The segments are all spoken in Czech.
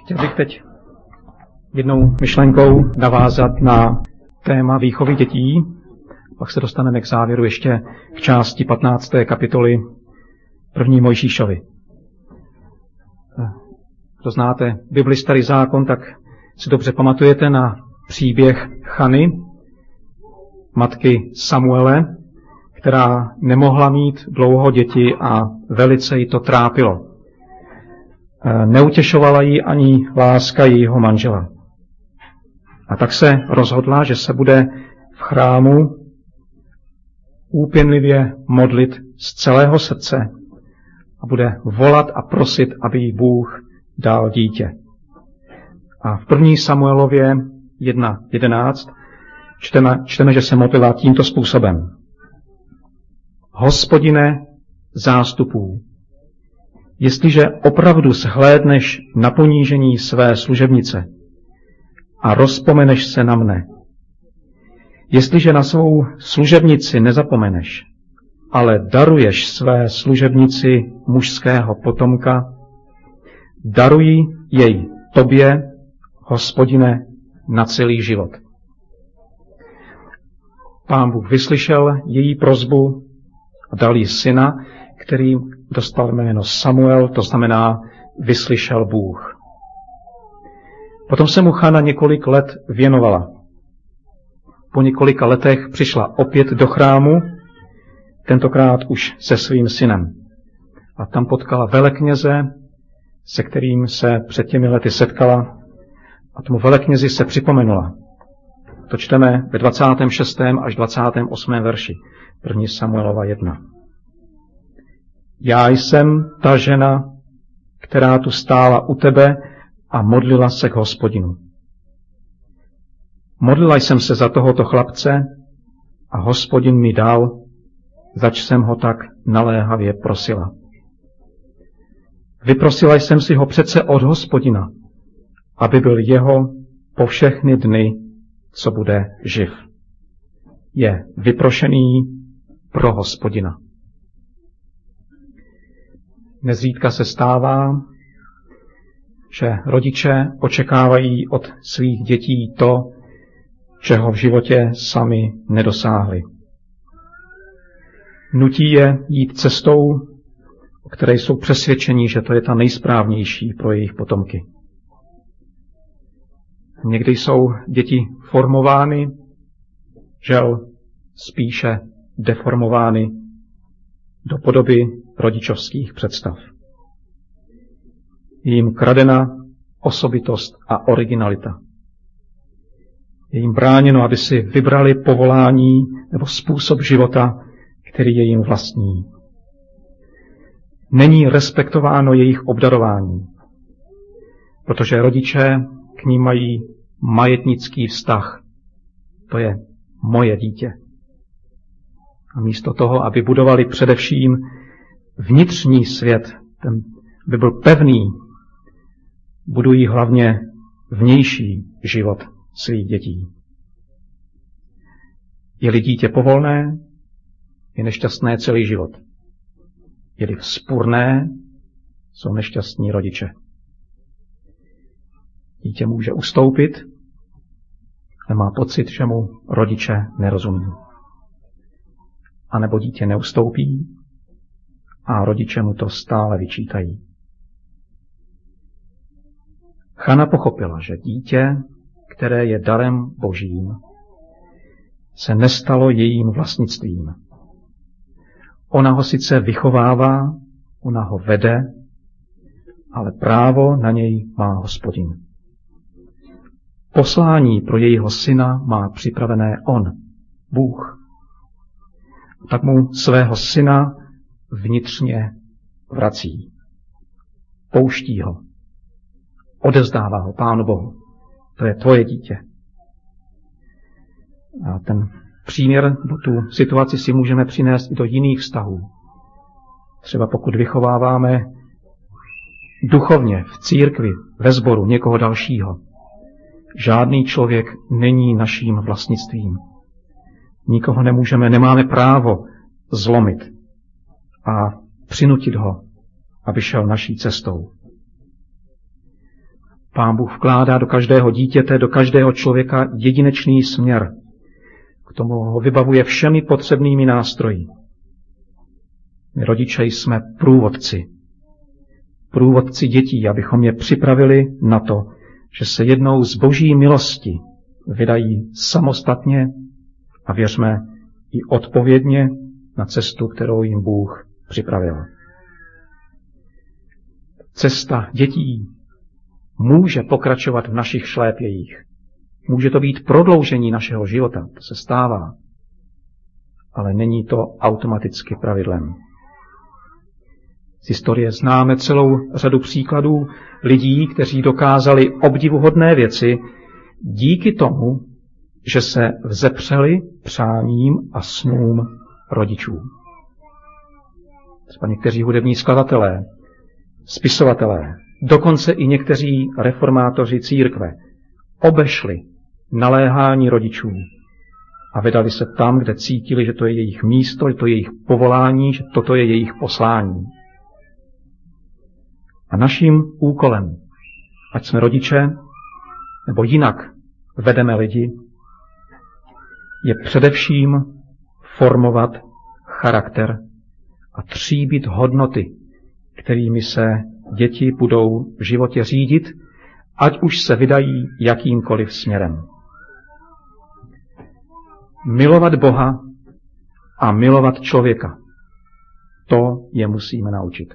Chtěl bych teď jednou myšlenkou navázat na téma výchovy dětí, pak se dostaneme k závěru ještě k části 15. kapitoly 1. Mojžíšovi. Kdo znáte Bibli, Starý zákon, tak si dobře pamatujete na příběh Chany, matky Samuele, která nemohla mít dlouho děti a velice jí to trápilo. Neutěšovala jí ani láska jejího manžela. A tak se rozhodla, že se bude v chrámu úpěnlivě modlit z celého srdce a bude volat a prosit, aby jí Bůh dal dítě. A v 1. Samuelově 1.11 čteme, že se modlila tímto způsobem. Hospodine zástupů, jestliže opravdu shlédneš na ponížení své služebnice a rozpomeneš se na mne, jestliže na svou služebnici nezapomeneš, ale daruješ své služebnici mužského potomka, daruj jej tobě, Hospodine, na celý život. Pán Bůh vyslyšel její prosbu a dal jí syna, který dostal jméno Samuel, to znamená vyslyšel Bůh. Potom se mu Chana několik let věnovala. Po několika letech přišla opět do chrámu, tentokrát už se svým synem. A tam potkala velekněze, se kterým se před těmi lety setkala, a tomu veleknězi se připomenula. To čteme ve 26. až 28. verši 1. Samuelova 1. Já jsem ta žena, která tu stála u tebe a modlila se k Hospodinu. Modlila jsem se za tohoto chlapce a Hospodin mi dal, zač jsem ho tak naléhavě prosila. Vyprosila jsem si ho přece od Hospodina, aby byl jeho po všechny dny, co bude živ. Je vyprošený pro Hospodina. Nezřídka se stává, že rodiče očekávají od svých dětí to, čeho v životě sami nedosáhli. Nutí je jít cestou, o které jsou přesvědčeni, že to je ta nejsprávnější pro jejich potomky. Někdy jsou děti formovány, žel spíše deformovány do podoby rodičovských představ. Je jim kradena osobitost a originalita. Je jim bráněno, aby si vybrali povolání nebo způsob života, který je jim vlastní. Není respektováno jejich obdarování, protože rodiče k ním mají majetnický vztah. To je moje dítě. A místo toho, aby budovali především vnitřní svět, ten by byl pevný, budují hlavně vnější život svých dětí. Je-li dítě povolné, je nešťastné celý život. Je-li vzpurné, jsou nešťastní rodiče. Dítě může ustoupit, ale má pocit, že mu rodiče nerozumí. A nebo dítě neustoupí a rodiče mu to stále vyčítají. Chana pochopila, že dítě, které je darem Božím, se nestalo jejím vlastnictvím. Ona ho sice vychovává, ona ho vede, ale právo na něj má Hospodin. Poslání pro jejího syna má připravené on, Bůh. Tak mu svého syna vnitřně vrací. Pouští ho. Odevzdává ho Pánu Bohu. To je tvoje dítě. A ten příměr, tu situaci si můžeme přinést i do jiných vztahů. Třeba pokud vychováváme duchovně v církvi, ve sboru někoho dalšího. Žádný člověk není naším vlastnictvím. Nikoho nemáme právo zlomit a přinutit ho, aby šel naší cestou. Pán Bůh vkládá do každého dítěte, do každého člověka jedinečný směr. K tomu ho vybavuje všemi potřebnými nástroji. My rodiče jsme průvodci dětí, abychom je připravili na to, že se jednou z Boží milosti vydají samostatně a věřme i odpovědně na cestu, kterou jim Bůh připravil. Cesta dětí může pokračovat v našich šlépějích. Může to být prodloužení našeho života, to se stává, ale není to automaticky pravidlem. Z historie známe celou řadu příkladů lidí, kteří dokázali obdivuhodné věci díky tomu, že se vzepřeli přáním a snům rodičů. Třeba někteří hudební skladatelé, spisovatelé, dokonce i někteří reformátoři církve obešli naléhání rodičů a vydali se tam, kde cítili, že to je jejich místo, že to je jejich povolání, že toto je jejich poslání. A naším úkolem, ať jsme rodiče, nebo jinak vedeme lidi, je především formovat charakter a tříbit hodnoty, kterými se děti budou v životě řídit, ať už se vydají jakýmkoliv směrem. Milovat Boha a milovat člověka. To je musíme naučit.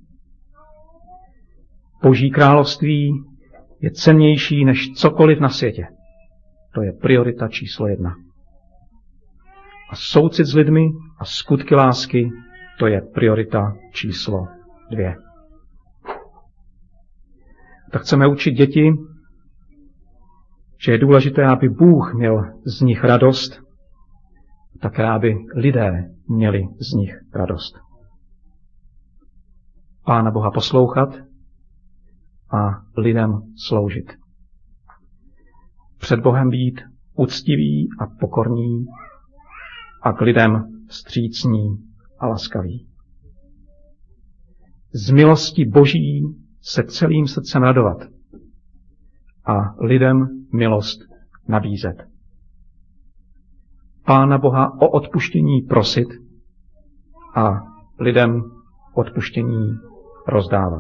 Boží království je cennější než cokoliv na světě. To je priorita číslo 1. A soucit s lidmi a skutky lásky, to je priorita číslo 2. Tak chceme učit děti, že je důležité, aby Bůh měl z nich radost, také aby lidé měli z nich radost. Pána Boha poslouchat a lidem sloužit. Před Bohem být úctivý a pokorní a k lidem vstřícní a laskaví. Z milosti Boží se celým srdcem radovat a lidem milost nabízet. Pána Boha o odpuštění prosit a lidem odpuštění rozdávat.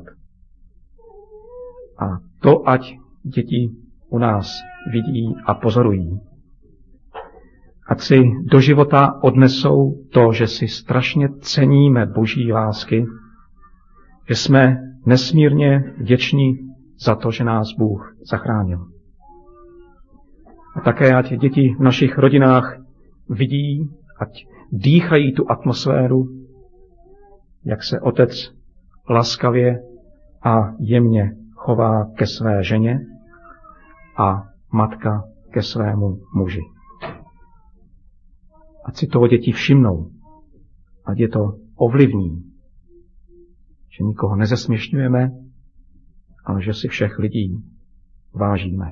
A to ať děti u nás vidí a pozorují. Ať si do života odnesou to, že si strašně ceníme Boží lásky, že jsme nesmírně vděční za to, že nás Bůh zachránil. A také ať děti v našich rodinách vidí, ať dýchají tu atmosféru, jak se otec laskavě a jemně chová ke své ženě a matka ke svému muži. Ať si toho děti všimnou, ať je to ovlivní, že nikoho nezesměšňujeme, ale že si všech lidí vážíme.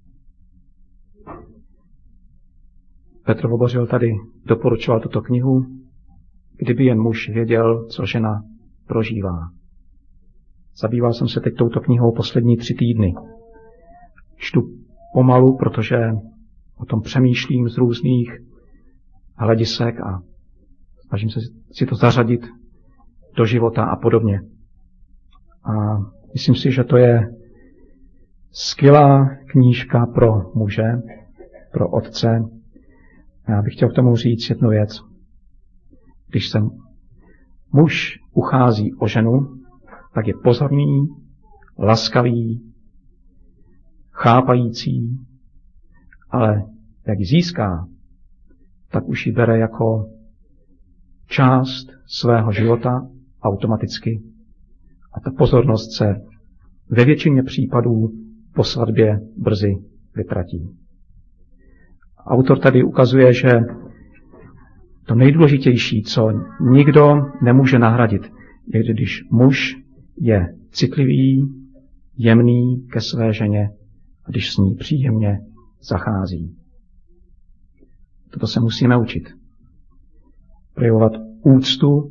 Petr Vobořil tady doporučoval tuto knihu, kdyby jen muž věděl, co žena prožívá. Zabýval jsem se teď touto knihou poslední 3 týdny. Čtu pomalu, protože o tom přemýšlím z různých hledisek a snažím se si to zařadit do života a podobně. A myslím si, že to je skvělá knížka pro muže, pro otce. Já bych chtěl k tomu říct jednu věc. Když se muž uchází o ženu, tak je pozorný, laskavý, chápající, ale jak ji získá, tak už ji bere jako část svého života automaticky. A ta pozornost se ve většině případů po svatbě brzy vytratí. Autor tady ukazuje, že to nejdůležitější, co nikdo nemůže nahradit, je, když muž je citlivý, jemný ke své ženě a když s ní příjemně zachází. Toto se musíme učit. Projevovat úctu,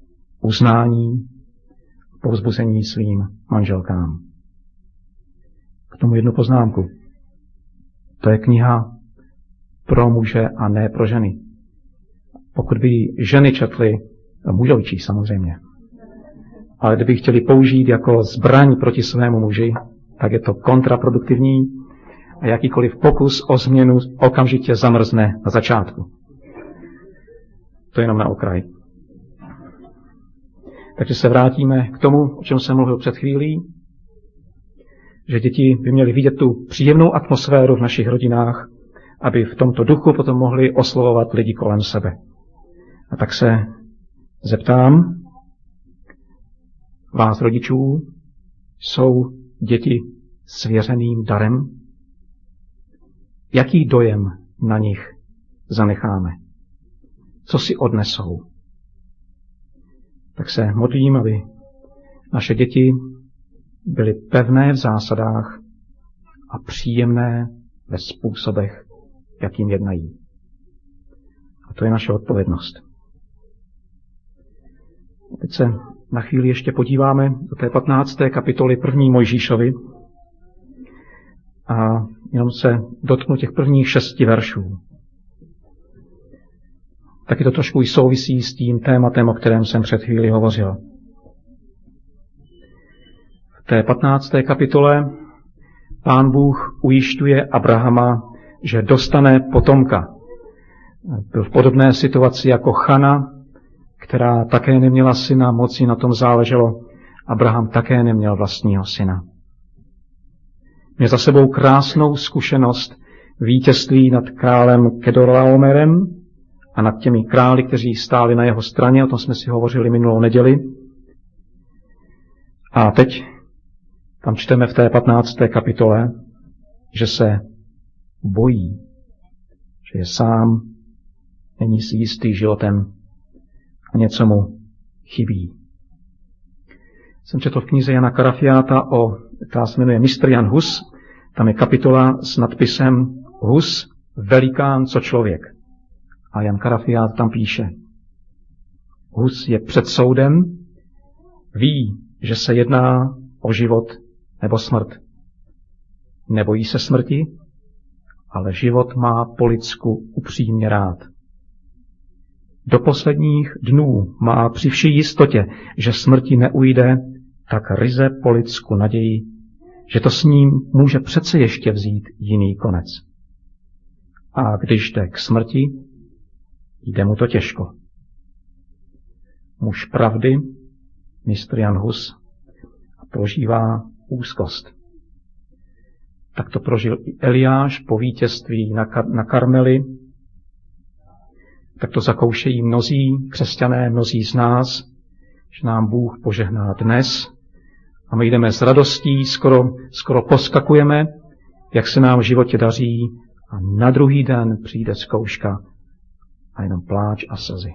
uznání, povzbuzení svým manželkám. tomu jednu poznámku. To je kniha pro muže a ne pro ženy. Pokud by ženy četly, můžou číst samozřejmě, ale kdyby chtěli použít jako zbraň proti svému muži, tak je to kontraproduktivní a jakýkoliv pokus o změnu okamžitě zamrzne na začátku. To je jenom na okraj. Takže se vrátíme k tomu, o čem jsem mluvil před chvílí, že děti by měly vidět tu příjemnou atmosféru v našich rodinách, aby v tomto duchu potom mohli oslovovat lidi kolem sebe. A tak se zeptám vás, rodičů, jsou děti svěřeným darem? Jaký dojem na nich zanecháme? Co si odnesou? Tak se modlím, aby naše děti byly pevné v zásadách a příjemné ve způsobech, jakým jednají. A to je naše odpovědnost. A teď se na chvíli ještě podíváme do té 15. kapitoly 1. Mojžíšovi a jenom se dotknu těch prvních 6 veršů. Taky to trošku souvisí s tím tématem, o kterém jsem před chvíli hovořil. V té 15. kapitole Pán Bůh ujišťuje Abrahama, že dostane potomka. Byl v podobné situaci jako Chana, která také neměla syna, moc jí na tom záleželo. Abraham také neměl vlastního syna. Měl za sebou krásnou zkušenost vítězství nad králem Kedorlaomerem a nad těmi králi, kteří stáli na jeho straně, o tom jsme si hovořili minulou neděli. A teď tam čteme v té 15. kapitole, že se bojí, že je sám, není si jistý životem a něco mu chybí. Jsem četl v knize Jana Karafiáta, která se jmenuje Mistr Jan Hus, tam je kapitola s nadpisem Hus, velikán co člověk. A Jan Karafiát tam píše, Hus je před soudem, ví, že se jedná o život nebo smrt. Nebojí se smrti, ale život má po lidsku upřímně rád. Do posledních dnů má při vší jistotě, že smrti neujde, tak ryze po lidsku naději, že to s ním může přece ještě vzít jiný konec. A když jde k smrti, jde mu to těžko. Muž pravdy, mistr Jan Hus, prožívá úzkost. Tak to prožil i Eliáš po vítězství na Karmeli. Tak to zakoušejí mnozí křesťané, mnozí z nás, že nám Bůh požehná dnes a my jdeme s radostí, skoro poskakujeme, jak se nám v životě daří a na druhý den přijde zkouška a jenom pláč a slzy.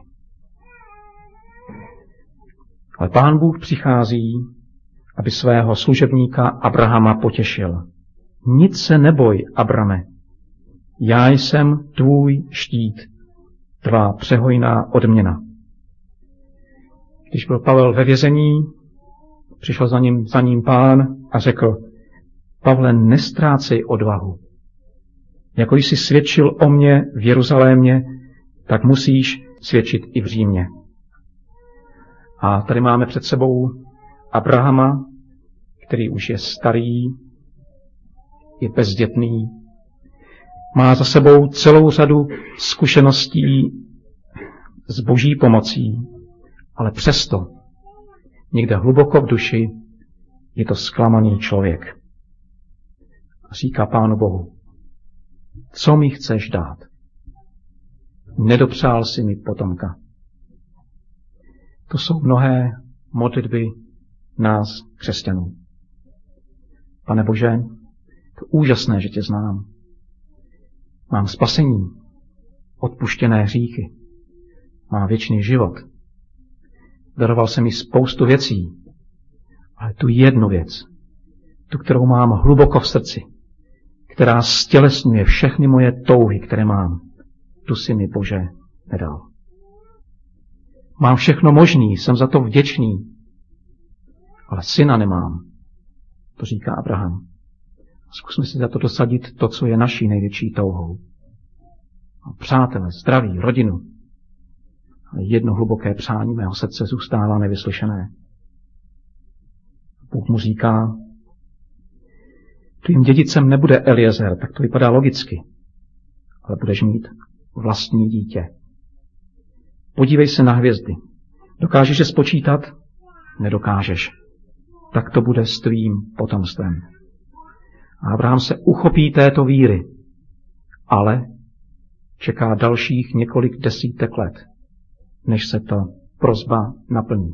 Ale Pán Bůh přichází, aby svého služebníka Abrahama potěšil. Nic se neboj, Abrame, já jsem tvůj štít, tvá přehojná odměna. Když byl Pavel ve vězení, přišel za ním Pán a řekl, Pavle, nestrácej odvahu. Jako jsi svědčil o mně v Jeruzalémě, tak musíš svědčit i v Římě. A tady máme před sebou Abrahama, který už je starý, je bezdětný, má za sebou celou řadu zkušeností s Boží pomocí, ale přesto někde hluboko v duši je to zklamaný člověk. A říká Pánu Bohu, co mi chceš dát? Nedopřál si mi potomka. To jsou mnohé modlitby nás, křesťanů. Pane Bože, to úžasné, že tě znám. Mám spasení, odpuštěné hříchy, mám věčný život. Daroval jsem mi spoustu věcí, ale tu jednu věc, tu, kterou mám hluboko v srdci, která stělesňuje všechny moje touhy, které mám, tu si mi, Bože, nedal. Mám všechno možný, jsem za to vděčný, ale syna nemám, to říká Abraham. Zkusme si za to dosadit to, co je naší největší touhou. Přátelé, zdraví, rodinu. Ale jedno hluboké přání mého srdce zůstává nevyslyšené. Bůh mu říká, tvým dědicem nebude Eliezer, tak to vypadá logicky, ale budeš mít vlastní dítě. Podívej se na hvězdy. Dokážeš je spočítat? Nedokážeš. Tak to bude s tvým potomstvem. A Abraham se uchopí této víry, ale čeká dalších několik desítek let, než se ta prosba naplní.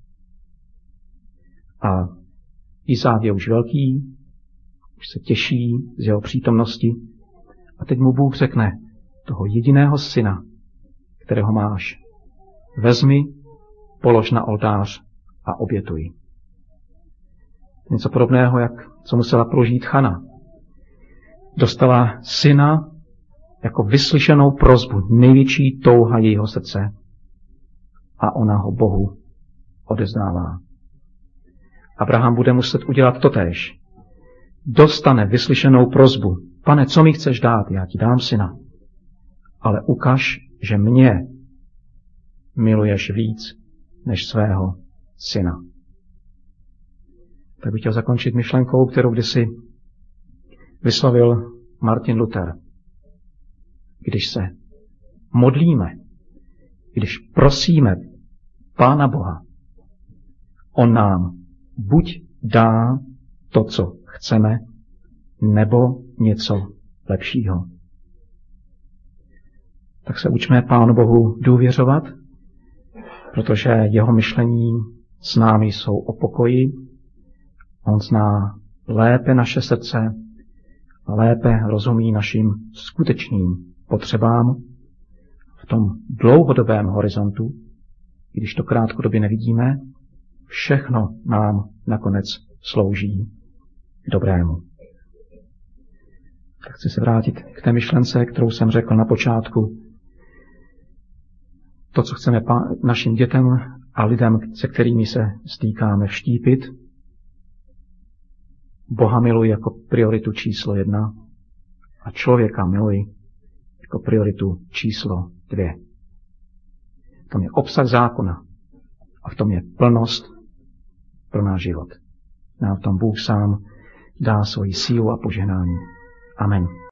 A Izák je už velký, už se těší z jeho přítomnosti a teď mu Bůh řekne, toho jediného syna, kterého máš, vezmi, polož na oltář a obětuj. Něco podobného, jak co musela prožít Chana. Dostala syna jako vyslyšenou prosbu, největší touha jejího srdce a ona ho Bohu odezdává. Abraham bude muset udělat totéž. Dostane vyslyšenou prosbu. Pane, co mi chceš dát? Já ti dám syna. Ale ukaž, že mě miluješ víc než svého syna. Tak bych chtěl zakončit myšlenkou, kterou kdysi vyslovil Martin Luther. Když se modlíme, když prosíme Pána Boha, on nám buď dá to, co chceme, nebo něco lepšího. Tak se učme Pánu Bohu důvěřovat, protože jeho myšlení s námi jsou o pokoji. On zná lépe naše srdce a lépe rozumí našim skutečným potřebám v tom dlouhodobém horizontu, i když to krátkodobě nevidíme, všechno nám nakonec slouží k dobrému. Tak chci se vrátit k té myšlence, kterou jsem řekl na počátku. To, co chceme našim dětem a lidem, se kterými se stýkáme, vštípit, Boha miluji jako prioritu číslo 1 a člověka miluji jako prioritu číslo 2. V tom je obsah zákona a v tom je plnost pro náš život. Nám v tom Bůh sám dá svoji sílu a požehnání. Amen.